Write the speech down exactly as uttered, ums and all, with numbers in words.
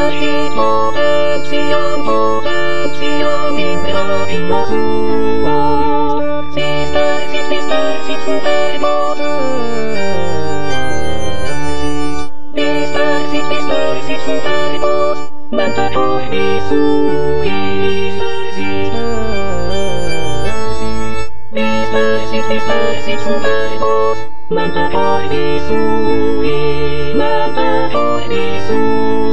ひポテンシアムポテンシアムインペラピノスシスターシシスターシスターボスシスターシシスターシスターボスまたトイビスイスターシスターシスターシシスターシスターボスまたトイビスイまたトイビス